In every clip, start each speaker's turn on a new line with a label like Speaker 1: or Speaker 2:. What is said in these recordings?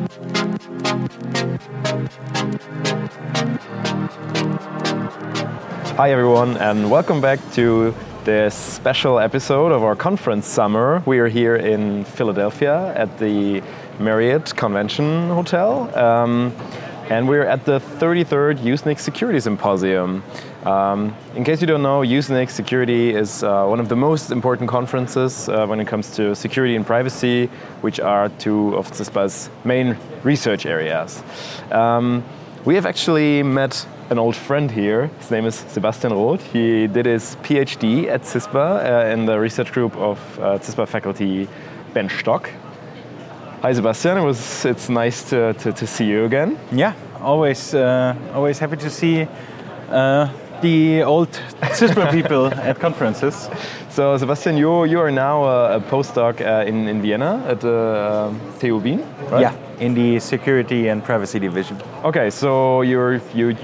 Speaker 1: Hi everyone, and welcome back to this special episode of our conference summer. We are here in Philadelphia at the Marriott Convention Hotel, and we're at the 33rd Usenix Security Symposium. In case you don't know, Usenix Security is one of the most important conferences when it comes to security and privacy, which are two of CISPA's main research areas. We have actually met an old friend here. His name is Sebastian Roth. He did his PhD at CISPA in the research group of CISPA faculty Ben Stock. Hi Sebastian, it's nice to see you again.
Speaker 2: Yeah, always happy to see the old CISPA people at conferences.
Speaker 1: So Sebastian, you are now a postdoc in Vienna at TU Wien, right?
Speaker 2: Yeah, in the security and privacy division.
Speaker 1: Okay, so you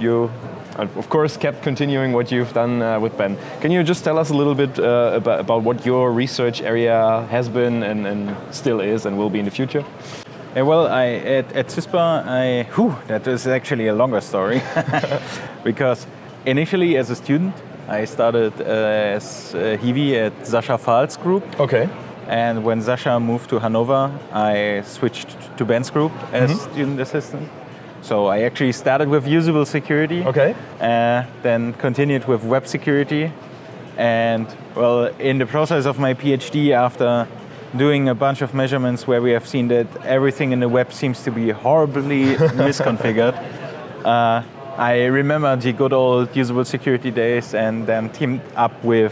Speaker 1: of course kept continuing what you've done with Ben. Can you just tell us a little bit about what your research area has been and still is and will be in the future?
Speaker 2: Well, at CISPA, that is actually a longer story because initially as a student I started as Hiwi at Sascha Fahl's group.
Speaker 1: Okay.
Speaker 2: And when Sascha moved to Hanover, I switched to Ben's group as student assistant. So I actually started with usable security, then continued with web security. And well, in the process of my PhD, after doing a bunch of measurements where we have seen that everything in the web seems to be horribly misconfigured, I remember the good old usable security days and then teamed up with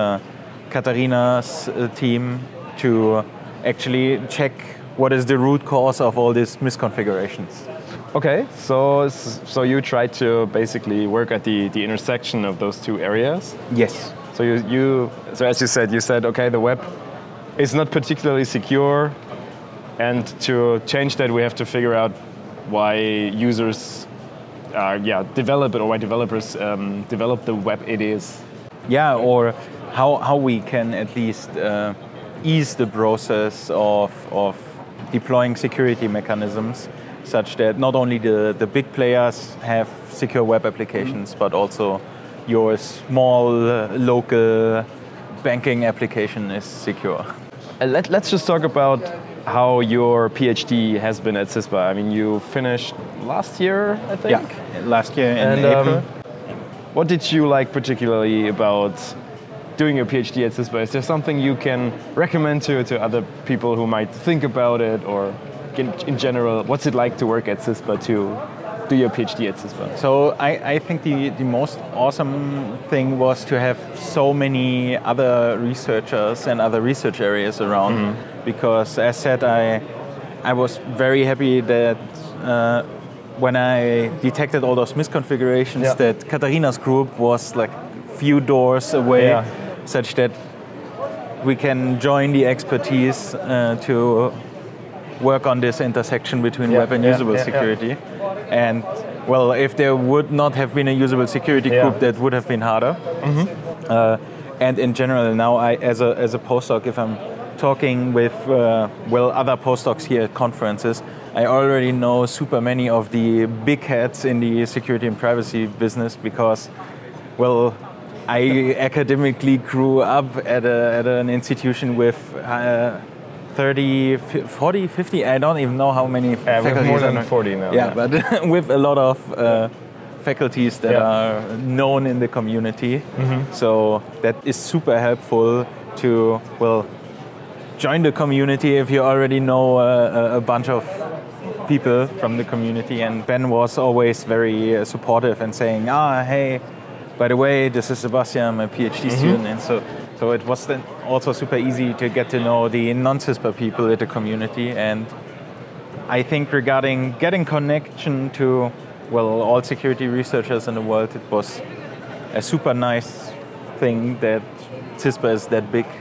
Speaker 2: Katharina's team to actually check what is the root cause of all these misconfigurations.
Speaker 1: Okay, so you tried to basically work at the intersection of those two areas?
Speaker 2: Yes.
Speaker 1: So so as you said, okay, the web is not particularly secure, and to change that we have to figure out why users develop it, or why developers develop the web it is.
Speaker 2: Yeah, or how we can at least ease the process of deploying security mechanisms such that not only the big players have secure web applications, but also your small local banking application is secure.
Speaker 1: Let's just talk about how your PhD has been at CISPA. I mean, you finished last year, I think?
Speaker 2: Yeah, last year in April.
Speaker 1: What did you like particularly about doing your PhD at CISPA? Is there something you can recommend to other people who might think about it, or in general, what's it like to work at CISPA, to do your PhD at CISPA?
Speaker 2: So I think the most awesome thing was to have so many other researchers and other research areas around, because as said, I was very happy that when I detected all those misconfigurations, that Katharina's group was like few doors away, such that we can join the expertise to work on this intersection between web and usable security. And well, if there would not have been a usable security group, that would have been harder. And in general, now as a postdoc, if I'm talking with other postdocs here at conferences, I already know super many of the big heads in the security and privacy business, because I academically grew up at an institution with 30, 40, 50, I don't even know how many faculties.
Speaker 1: With more than 40 now.
Speaker 2: Yeah, but with a lot of faculties that are known in the community. So that is super helpful to, join the community if you already know a bunch of people from the community. And Ben was always very supportive and saying, hey, by the way, this is Sebastian, I'm a PhD student. And so it was then also super easy to get to know the non-CISPA people in the community. And I think regarding getting connection to, all security researchers in the world, it was a super nice thing that CISPA is that big.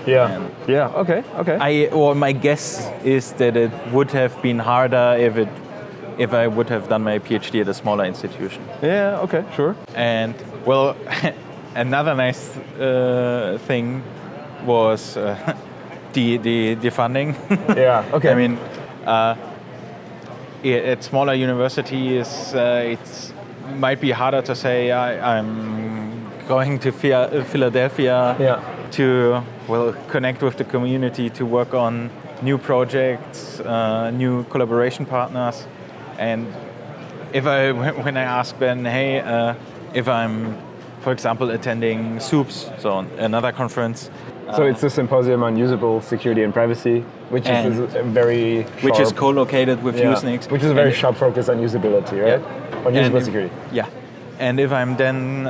Speaker 2: Okay. My guess is that it would have been harder if I would have done my PhD at a smaller institution.
Speaker 1: Yeah, okay, sure.
Speaker 2: And another nice thing was the funding.
Speaker 1: Yeah, okay.
Speaker 2: I mean, at smaller universities, it might be harder to say I'm going to Philadelphia to connect with the community, to work on new projects, new collaboration partners. And when I ask Ben, hey, if I'm, for example, attending SOUPS, so another conference.
Speaker 1: So it's a symposium on usable security and privacy, which is a very sharp,
Speaker 2: which is co-located with Usenix.
Speaker 1: Which is a very sharp focus on usability, right? Yeah. On usable security.
Speaker 2: Yeah. And if I'm then,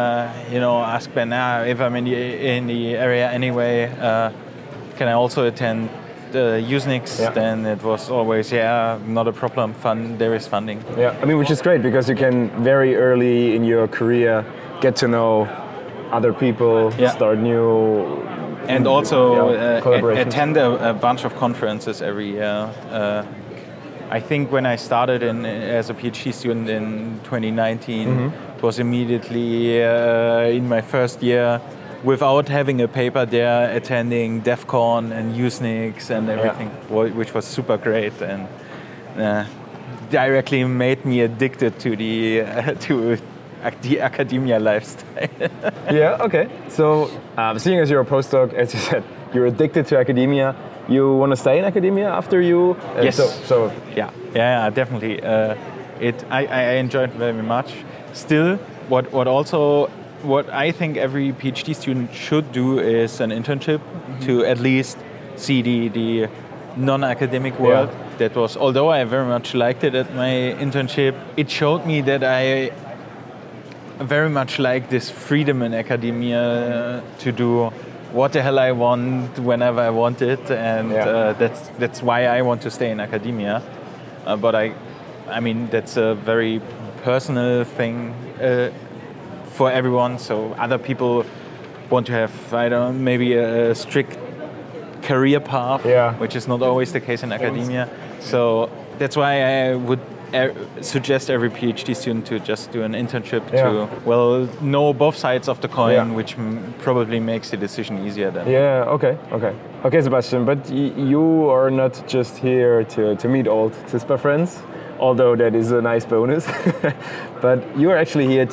Speaker 2: ask Ben, if I'm in the area anyway, can I also attend Usenix? Yeah. Then it was always, not a problem. There is funding.
Speaker 1: Yeah, I mean, which is great because you can very early in your career get to know other people, start new.
Speaker 2: And also attend a bunch of conferences every year. I think when I started as a PhD student in 2019, it was immediately in my first year, without having a paper there, attending DEF CON and Usenix and everything, which was super great and directly made me addicted to the academia lifestyle.
Speaker 1: Yeah, okay. So, seeing as you're a postdoc, as you said, you're addicted to academia. You want to stay in academia after you?
Speaker 2: Yes. So yeah, definitely. I enjoyed it very much. Still, what I think every PhD student should do is an internship to at least see the non-academic world. Yeah. That was, although I very much liked it at my internship, it showed me that I very much like this freedom in academia to do what the hell I want whenever I want it, and that's why I want to stay in academia. But I mean that's a very personal thing for everyone. So other people want to have, I don't know, maybe a strict career path, which is not always the case in academia. So that's why I would suggest every PhD student to just do an internship to know both sides of the coin, which probably makes the decision easier then.
Speaker 1: Yeah, okay, Sebastian, but you are not just here to meet old CISPA friends, although that is a nice bonus, but you are actually here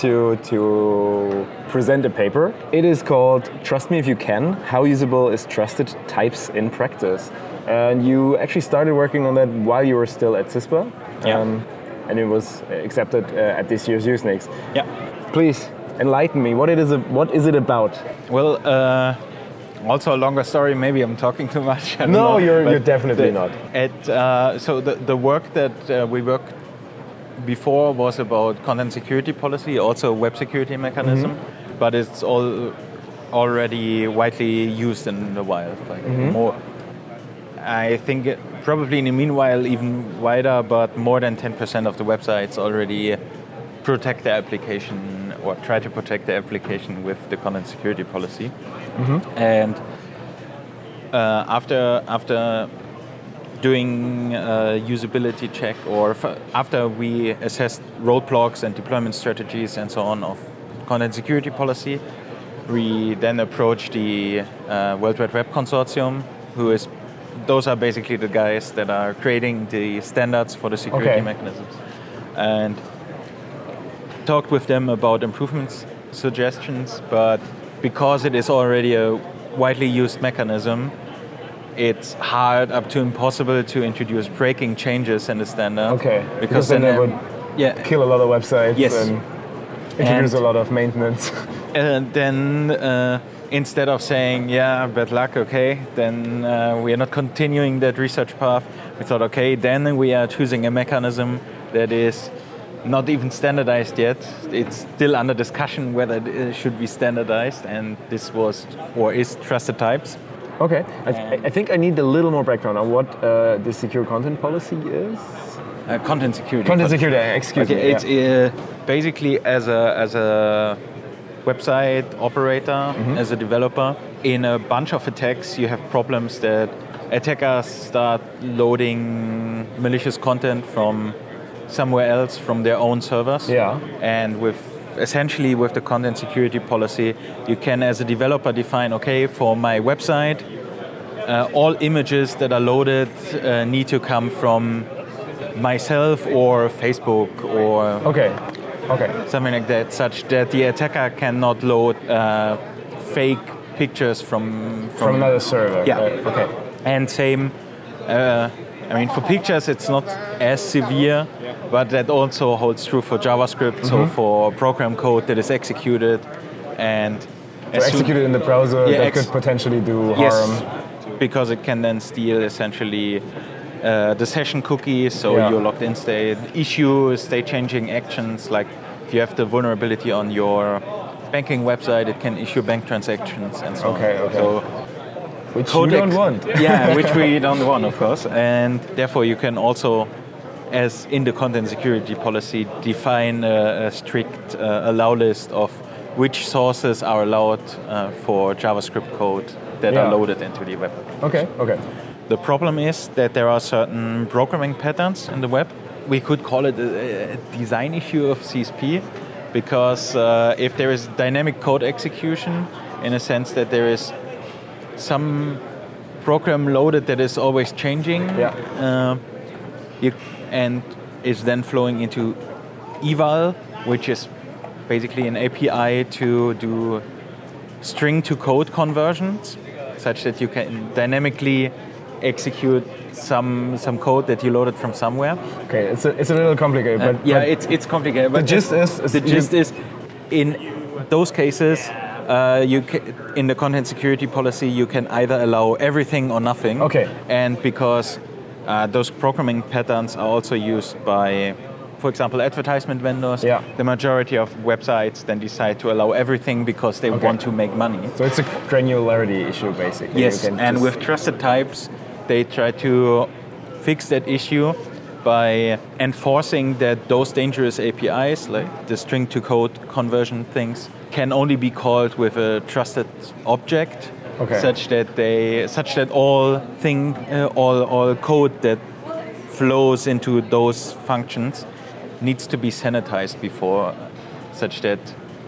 Speaker 1: to present a paper. It is called Trust Me If You Can, How Usable is Trusted Types in Practice. And you actually started working on that while you were still at CISPA. And it was accepted at this year's Usenix.
Speaker 2: Yeah.
Speaker 1: Please enlighten me. What is it about?
Speaker 2: Well, also a longer story. Maybe I'm talking too much.
Speaker 1: No, you're definitely not.
Speaker 2: So the work that we worked before was about content security policy, also web security mechanism, but it's already widely used in the wild. More. I think probably in the meanwhile even wider, but more than 10% of the websites already protect their application or try to protect their application with the content security policy. And after doing a usability check or after we assessed roadblocks and deployment strategies and so on of content security policy, we then approached the World Wide Web Consortium, those are basically the guys that are creating the standards for the security mechanisms, and talked with them about improvements suggestions. But because it is already a widely used mechanism, it's hard up to impossible to introduce breaking changes in the standard.
Speaker 1: Because then it would kill a lot of websites and introduce a lot of maintenance.
Speaker 2: And then instead of saying, bad luck, then we are not continuing that research path, we thought, then we are choosing a mechanism that is not even standardized yet. It's still under discussion whether it should be standardized, and this was or is trusted types.
Speaker 1: I think I need a little more background on what the secure content policy is.
Speaker 2: Content security.
Speaker 1: Content security, excuse me.
Speaker 2: It's basically as a website operator, as a developer, in a bunch of attacks you have problems that attackers start loading malicious content from somewhere else, from their own servers. And with the content security policy, you can as a developer define, for my website, all images that are loaded need to come from myself or Facebook or
Speaker 1: Okay.
Speaker 2: something like that, such that the attacker cannot load fake pictures from
Speaker 1: another server.
Speaker 2: Yeah.
Speaker 1: Okay.
Speaker 2: And same, for pictures it's not as severe, but that also holds true for JavaScript, so for program code that is executed and
Speaker 1: So executed in the browser, that could potentially do harm.
Speaker 2: Yes, because it can then steal essentially the session cookies, so your logged in state, issue state changing actions, like if you have the vulnerability on your banking website, it can issue bank transactions and so on.
Speaker 1: Okay.
Speaker 2: So
Speaker 1: which you don't want.
Speaker 2: Yeah, which we don't want, of course. And therefore you can also, as in the content security policy, define a strict allow list of which sources are allowed for JavaScript code that are loaded into the web.
Speaker 1: Okay.
Speaker 2: The problem is that there are certain programming patterns in the web. We could call it a design issue of CSP, because if there is dynamic code execution, in a sense that there is some program loaded that is always changing, and is then flowing into eval, which is basically an API to do string to code conversions, such that you can dynamically execute some code that you loaded from somewhere.
Speaker 1: Okay, it's a little complicated, but
Speaker 2: it's complicated. But
Speaker 1: the gist is
Speaker 2: in those cases, in the content security policy, you can either allow everything or nothing.
Speaker 1: Okay.
Speaker 2: And because those programming patterns are also used by, for example, advertisement vendors, the majority of websites then decide to allow everything because they want to make money.
Speaker 1: So it's a granularity issue, basically.
Speaker 2: Yes, and with trusted types, they try to fix that issue by enforcing that those dangerous APIs, like the string to code conversion things, can only be called with a trusted object, such that all code that flows into those functions needs to be sanitized before, such that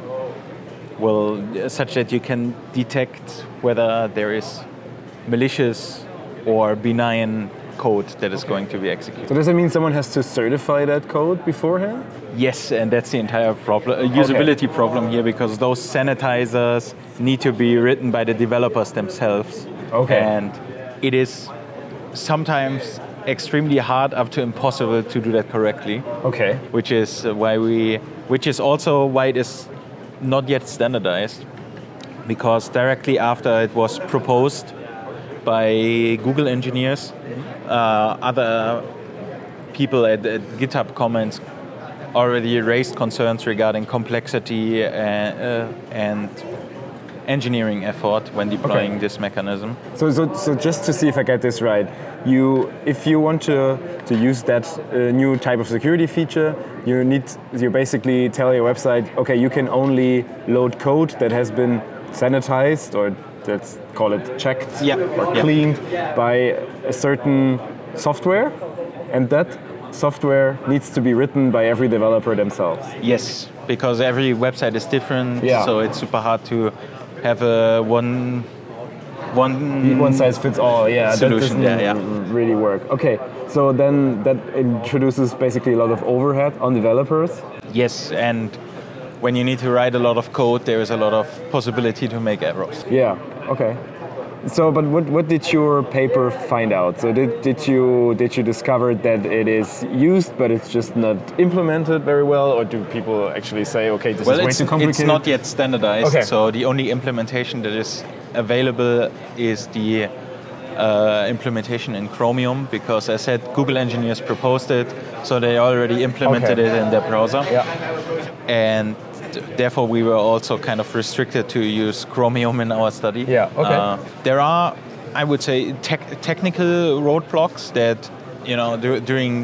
Speaker 2: you can detect whether there is malicious or benign code that is going to be executed.
Speaker 1: So does that mean someone has to certify that code beforehand?
Speaker 2: Yes, and that's the entire problem, usability problem here, because those sanitizers need to be written by the developers themselves.
Speaker 1: Okay.
Speaker 2: And it is sometimes extremely hard up to impossible to do that correctly.
Speaker 1: Okay.
Speaker 2: Which is also why it is not yet standardized, because directly after it was proposed by Google engineers, other people at GitHub Commons already raised concerns regarding complexity and engineering effort when deploying this mechanism.
Speaker 1: So just to see if I get this right, if you want to use that new type of security feature, you basically tell your website, okay, you can only load code that has been sanitized, or let's call it checked or cleaned by a certain software, and that software needs to be written by every developer themselves.
Speaker 2: Yes, because every website is different, so it's super hard to have a one
Speaker 1: size fits all.
Speaker 2: Solution.
Speaker 1: That doesn't really work. Okay, so then that introduces basically a lot of overhead on developers.
Speaker 2: Yes, and when you need to write a lot of code, there is a lot of possibility to make errors.
Speaker 1: Yeah. Okay. So, but what did your paper find out? So, did you discover that it is used, but it's just not implemented very well, or do people actually say, okay, this is way too complicated?
Speaker 2: It's not yet standardized.
Speaker 1: Okay.
Speaker 2: So the only implementation that is available is the implementation in Chromium, because as I said, Google engineers proposed it, so they already implemented it in their browser.
Speaker 1: Yeah.
Speaker 2: And therefore, we were also kind of restricted to use Chromium in our study.
Speaker 1: Yeah, okay.
Speaker 2: There are, I would say, technical roadblocks that, during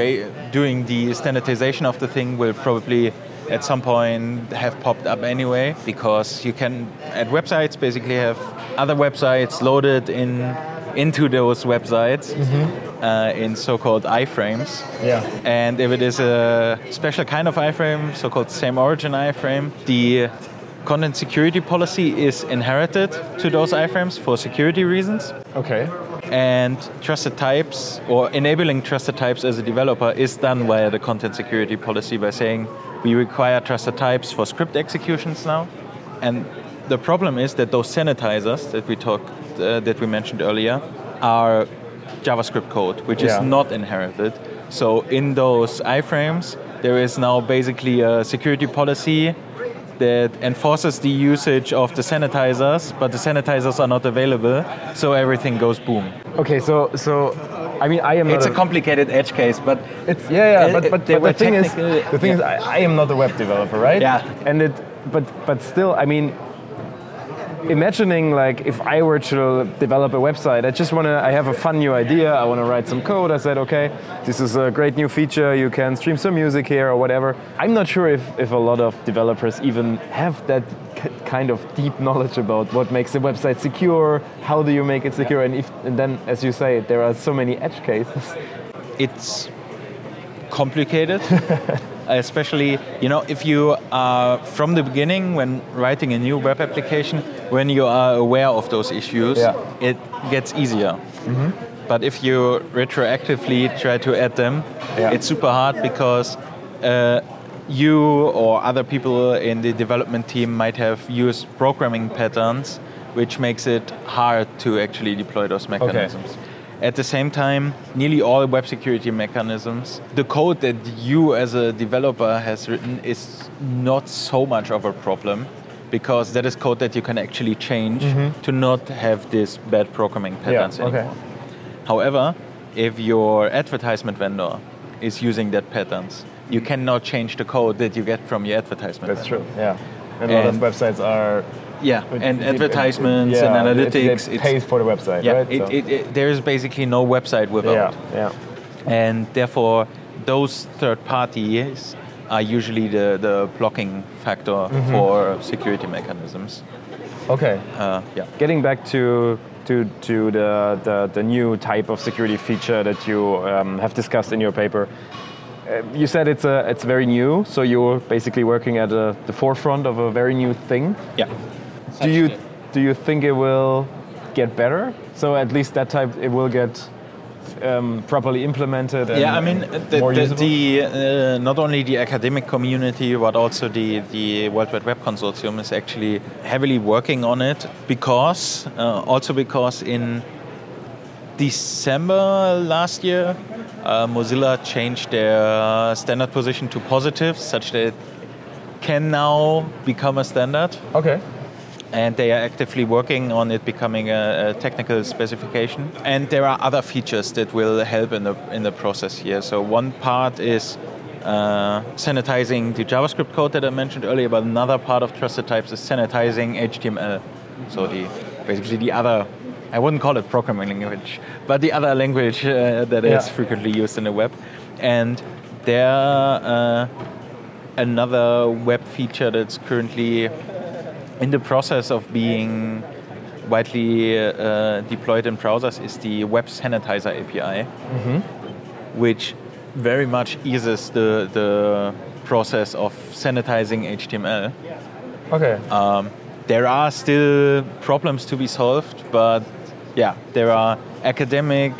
Speaker 2: the standardization of the thing will probably at some point have popped up anyway, because you can, at websites, basically have other websites loaded into those websites in so-called iframes.
Speaker 1: Yeah.
Speaker 2: And if it is a special kind of iframe, so-called same origin iframe, the content security policy is inherited to those iframes for security reasons.
Speaker 1: Okay.
Speaker 2: And trusted types, or enabling trusted types as a developer, is done via the content security policy by saying we require trusted types for script executions now. And the problem is that those sanitizers that we mentioned earlier are JavaScript code, which is not inherited. So in those iframes, there is now basically a security policy that enforces the usage of the sanitizers, but the sanitizers are not available, so everything goes boom.
Speaker 1: Okay, so I mean, I am.
Speaker 2: It's a complicated edge case, but
Speaker 1: it's but the thing is, I am not a web developer, right?
Speaker 2: Yeah.
Speaker 1: And but still, I mean, imagining like if I were to develop a website, I have a fun new idea, I want to write some code. I said, okay, this is a great new feature, you can stream some music here or whatever. I'm not sure if a lot of developers even have that kind of deep knowledge about what makes a website secure, how do you make it secure, and then, as you say, there are so many edge cases.
Speaker 2: It's complicated. Especially, if you are from the beginning when writing a new web application, when you are aware of those issues, it gets easier. Mm-hmm. But if you retroactively try to add them, it's super hard because you or other people in the development team might have used programming patterns, which makes it hard to actually deploy those mechanisms. Okay. At the same time, nearly all web security mechanisms, the code that you as a developer has written is not so much of a problem because that is code that you can actually change to not have this bad programming patterns anymore. Okay. However, if your advertisement vendor is using that patterns, you cannot change the code that you get from your advertisement
Speaker 1: vendor. True, yeah. And a lot of websites are...
Speaker 2: and advertisements and analytics.
Speaker 1: It pays for the website, right?
Speaker 2: There is basically no website without. And therefore, those third parties are usually the blocking factor for security mechanisms.
Speaker 1: Okay. Getting back to the new type of security feature that you have discussed in your paper. You said it's very new, so you're basically working at the forefront of a very new thing.
Speaker 2: Yeah.
Speaker 1: Do you think it will get better? So at least that type, it will get properly implemented. And
Speaker 2: I mean, not only the academic community, but also the World Wide Web Consortium is actually heavily working on it because in December last year, Mozilla changed their standard position to positive, such that it can now become a standard.
Speaker 1: Okay.
Speaker 2: And they are actively working on it becoming a technical specification. And there are other features that will help in the process here. So one part is sanitizing the JavaScript code that I mentioned earlier, but another part of trusted types is sanitizing HTML. So basically the other, I wouldn't call it programming language, but the other language that is frequently used in the web. And there another web feature that's currently in the process of being widely deployed in browsers is the Web Sanitizer API, which very much eases the process of sanitizing HTML.
Speaker 1: Okay.
Speaker 2: There are still problems to be solved, but there are academic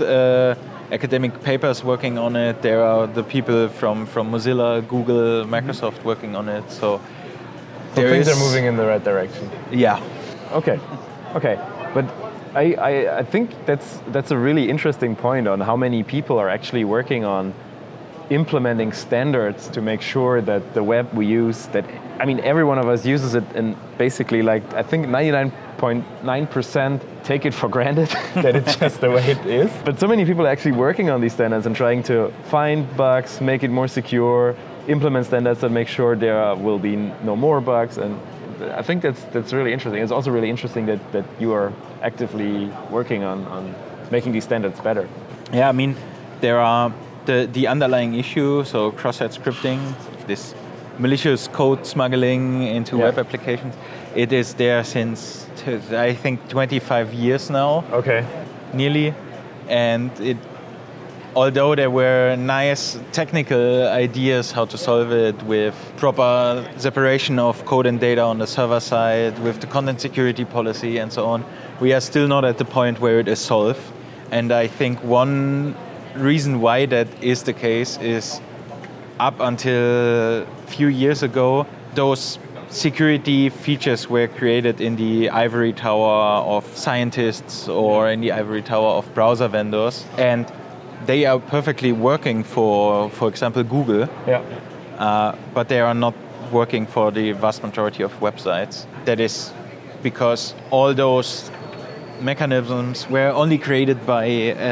Speaker 2: papers working on it. There are the people from Mozilla, Google, Microsoft working on it. So
Speaker 1: things are moving in the right direction.
Speaker 2: Yeah.
Speaker 1: Okay. But I think that's a really interesting point on how many people are actually working on implementing standards to make sure that the web we use, every one of us uses it, and basically I think 99.9% take it for granted that it's just the way it is. But so many people are actually working on these standards and trying to find bugs, make it more secure, implement standards that make sure there will be no more bugs, and I think that's really interesting. It's also really interesting that you are actively working on making these standards better.
Speaker 2: Yeah, I mean, there are the underlying issue, so cross-site scripting, this malicious code smuggling into web applications. It is there since, I think, 25 years now.
Speaker 1: Okay.
Speaker 2: Nearly. And although there were nice technical ideas how to solve it with proper separation of code and data on the server side, with the content security policy and so on, we are still not at the point where it is solved. And I think one reason why that is the case is up until a few years ago, those security features were created in the ivory tower of scientists or in the ivory tower of browser vendors. And they are perfectly working for example, Google.
Speaker 1: Yeah.
Speaker 2: But they are not working for the vast majority of websites. That is because all those mechanisms were only created by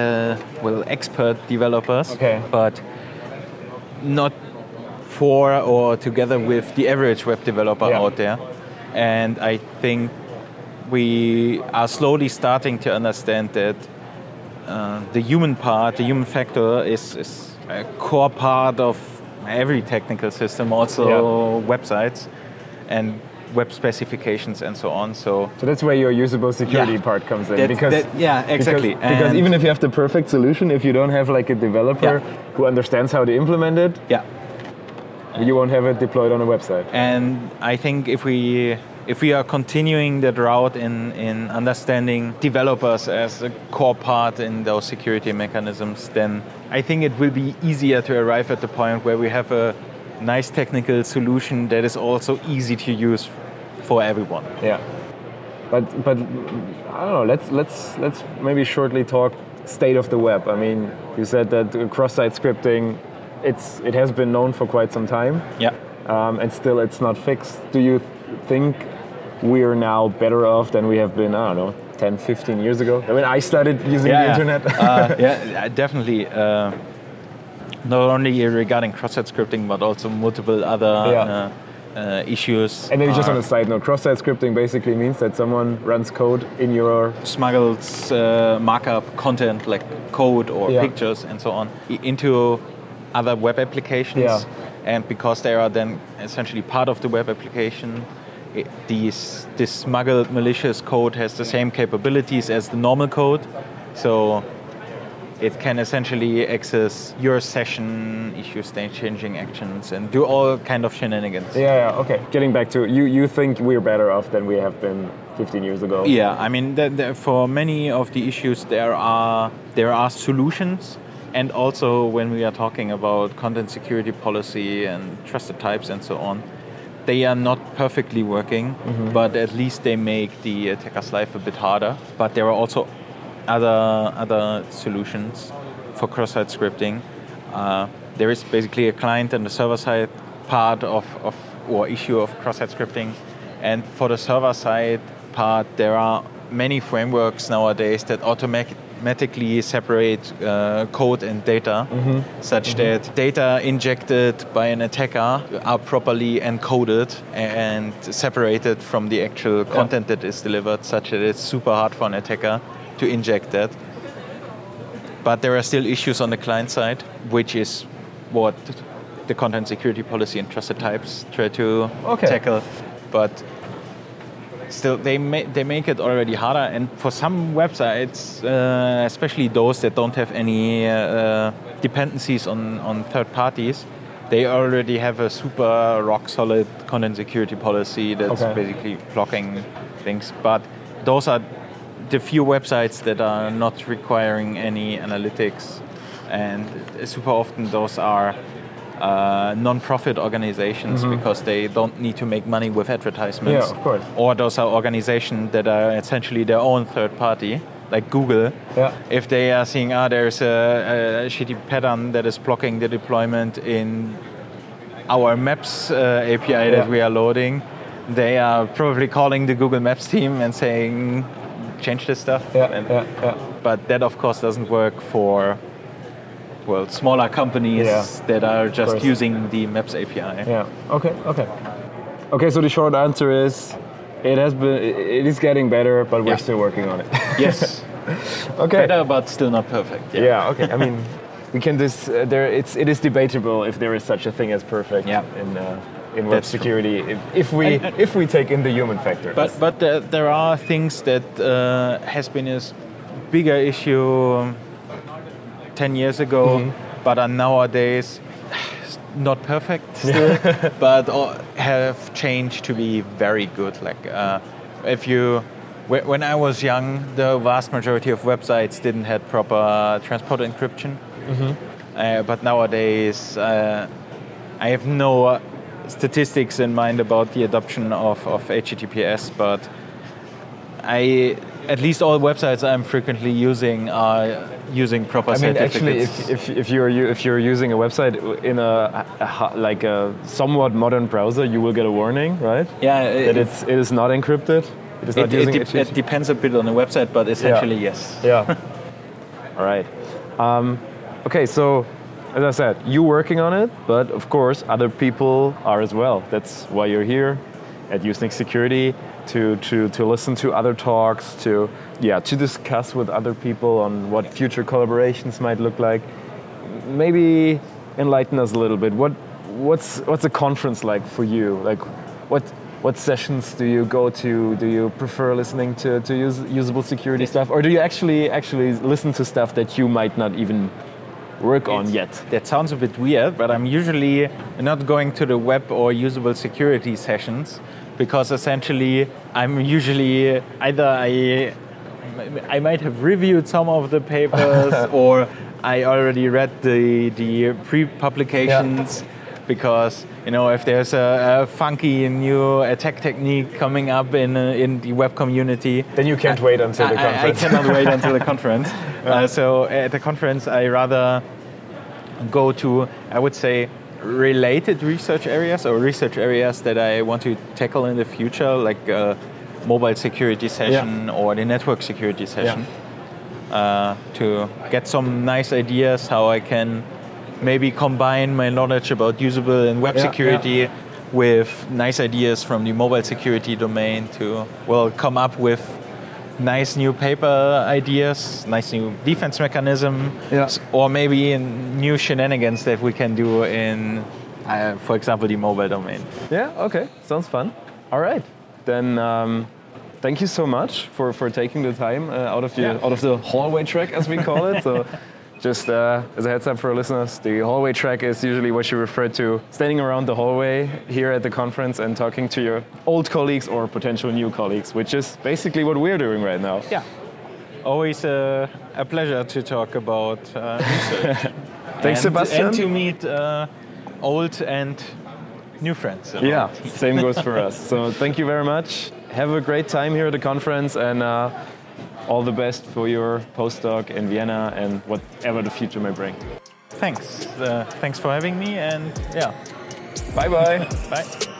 Speaker 2: expert developers, but not for or together with the average web developer out there. And I think we are slowly starting to understand that the human part, the human factor is a core part of every technical system, also websites and web specifications and so on. So
Speaker 1: that's where your usable security part comes in.
Speaker 2: Exactly.
Speaker 1: Because even if you have the perfect solution, if you don't have like a developer who understands how to implement it, you won't have it deployed on a website.
Speaker 2: And I think if we are continuing that route in understanding developers as a core part in those security mechanisms, then I think it will be easier to arrive at the point where we have a nice technical solution that is also easy to use for everyone.
Speaker 1: Yeah, but I don't know. Let's maybe shortly talk state of the web. I mean, you said that cross-site scripting, it has been known for quite some time.
Speaker 2: Yeah.
Speaker 1: And still it's not fixed. Do you think we are now better off than we have been, I don't know, 10, 15 years ago? I mean, I started using the internet.
Speaker 2: Definitely. Not only regarding cross-site scripting, but also multiple other issues.
Speaker 1: And then just on a side note, cross-site scripting basically means that someone runs code in your...
Speaker 2: smuggles markup content like code or pictures and so on into other web applications.
Speaker 1: Yeah.
Speaker 2: And because they are then essentially part of the web application, this smuggled malicious code has the same capabilities as the normal code. So it can essentially access your session, issue state changing actions, and do all kind of shenanigans.
Speaker 1: Yeah, okay. Getting back to you think we're better off than we have been 15 years ago?
Speaker 2: Yeah, I mean, for many of the issues there are solutions, and also when we are talking about content security policy and trusted types and so on, they are not perfectly working, but at least they make the attacker's life a bit harder. But there are also other solutions for cross-site scripting. There is basically a client and the server-side part of or issue of cross-site scripting. And for the server-side part, there are many frameworks nowadays that automatically separate code and data, such that data injected by an attacker are properly encoded and separated from the actual content that is delivered, such that it's super hard for an attacker to inject that. But there are still issues on the client side, which is what the content security policy and trusted types try to tackle. But still, they make it already harder. And for some websites, especially those that don't have any dependencies on third parties, they already have a super rock-solid content security policy that's basically blocking things. But those are the few websites that are not requiring any analytics, and super often those are non-profit organizations because they don't need to make money with advertisements.
Speaker 1: Yeah, of course.
Speaker 2: Or those are organizations that are essentially their own third party, like Google. Yeah. If they are seeing there's a shitty pattern that is blocking the deployment in our Maps API that we are loading, they are probably calling the Google Maps team and saying, change this stuff. But that, of course, doesn't work for smaller companies that are just using the Maps API.
Speaker 1: Yeah. Okay. So the short answer is, it is getting better, but we're still working on it.
Speaker 2: Yes.
Speaker 1: Okay.
Speaker 2: Better, but still not perfect.
Speaker 1: Yeah. Okay. I mean, we can it is debatable if there is such a thing as perfect in web security if we take in the human factor.
Speaker 2: But there are things that has been a bigger issue 10 years ago, but are nowadays not perfect still, but have changed to be very good. Like if you When I was young, the vast majority of websites didn't have proper transport encryption. But nowadays, I have no statistics in mind about the adoption of HTTPS, but at least all websites I'm frequently using are using proper certificates.
Speaker 1: Actually, if you're using a website in a somewhat modern browser, you will get a warning, right?
Speaker 2: Yeah,
Speaker 1: that it is not encrypted. It is not using HTTP.
Speaker 2: It depends a bit on the website, but essentially yes.
Speaker 1: Yeah. All right. Okay, so as I said, you're working on it, but of course other people are as well. That's why you're here at Usenix Security, to listen to other talks, to discuss with other people on what future collaborations might look like. Maybe enlighten us a little bit. What's a conference like for you? Like what sessions do you go to? Do you prefer listening to usable security stuff, or do you actually listen to stuff that you might not even work on yet?
Speaker 2: That sounds a bit weird, but I'm usually not going to the web or usable security sessions, because essentially I'm usually either I might have reviewed some of the papers or I already read the pre-publications. Because if there's a funky new attack technique coming up in the web community,
Speaker 1: then you can't wait until the conference.
Speaker 2: I cannot wait until the conference. So at the conference, I rather go to, I would say, related research areas or research areas that I want to tackle in the future, like a mobile security session or the network security session, to get some nice ideas how I can maybe combine my knowledge about usable and web security with nice ideas from the mobile security domain to, come up with nice new paper ideas, nice new defense mechanism, or maybe new shenanigans that we can do in, for example, the mobile domain.
Speaker 1: Yeah, okay, sounds fun. All right, then thank you so much for taking the time out of the hallway track, as we call it. So. Just as a heads up for our listeners, the hallway track is usually what you refer to standing around the hallway here at the conference and talking to your old colleagues or potential new colleagues, which is basically what we're doing right now.
Speaker 2: Yeah, always a pleasure to talk about research.
Speaker 1: Thanks, Sebastian.
Speaker 2: And to meet old and new friends.
Speaker 1: Yeah, same goes for us. So thank you very much. Have a great time here at the conference, and all the best for your postdoc in Vienna and whatever the future may bring.
Speaker 2: Thanks. Thanks for having me, and
Speaker 1: Bye-bye.
Speaker 2: Bye.